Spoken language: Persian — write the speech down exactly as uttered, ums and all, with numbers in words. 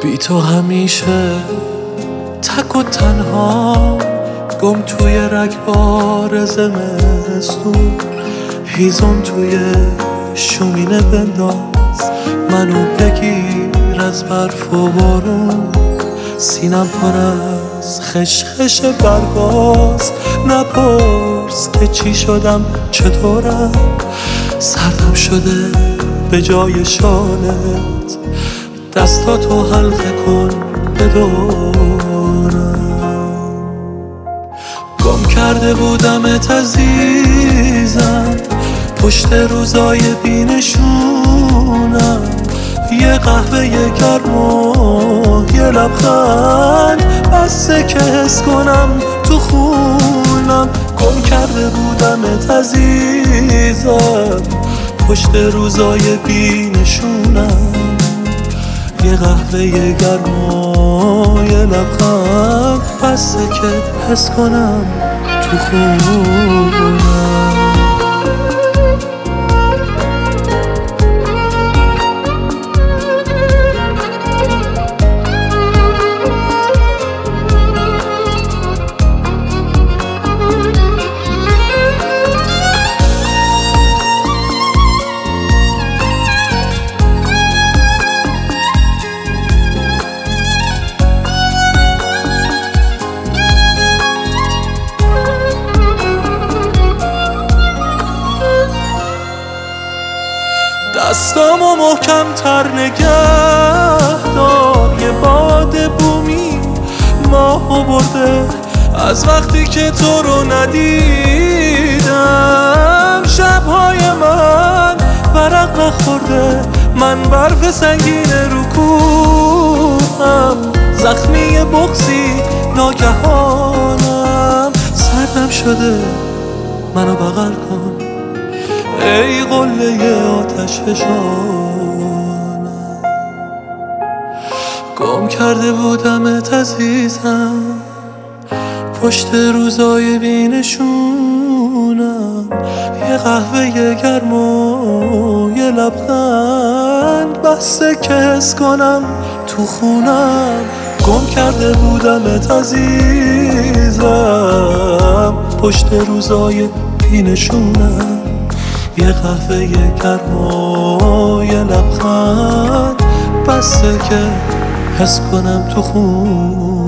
بی تو همیشه تک و تنها، گم توی رگبار زمستون. هیزم توی شومینه بنداز، منو بگیر از برف و بارون. سینم پر از خشخش برگاز، نپرس که چی شدم چطورم. سردم شده به جای شالت، دستاتو حلقه کن بدورم. گم کرده بودمت عزیزم، پشت روزای بینشونم. یه قهوه یه گرم و یه لبخند، بسه که حس کنم تو خونم. گم کرده بودمت عزیزم، پشت روزای بینشونم. یه قهوه یه گرم و یه لبخند، بسه که حس کنم تو خونم. دستامو محکم تر نگه دار، یه باد بومی ماهو برده از وقتی که تو رو ندیدم. شبهای من ورق نخورده، من برف سنگین رو کوهم. زخمی بغضی ناگهانم، سردم شده منو بغل کن ای قله آتش فشانم. گم کرده بودمت عزیزم، پشت روزای بینشونم. یه قهوه یه گرم و یه لبخند، بسه که حس کنم تو خونم. گم کرده بودمت عزیزم، پشت روزای بینشونم. یه قهوه یه گرم و یه لبخند، بسه که حس کنم تو خون.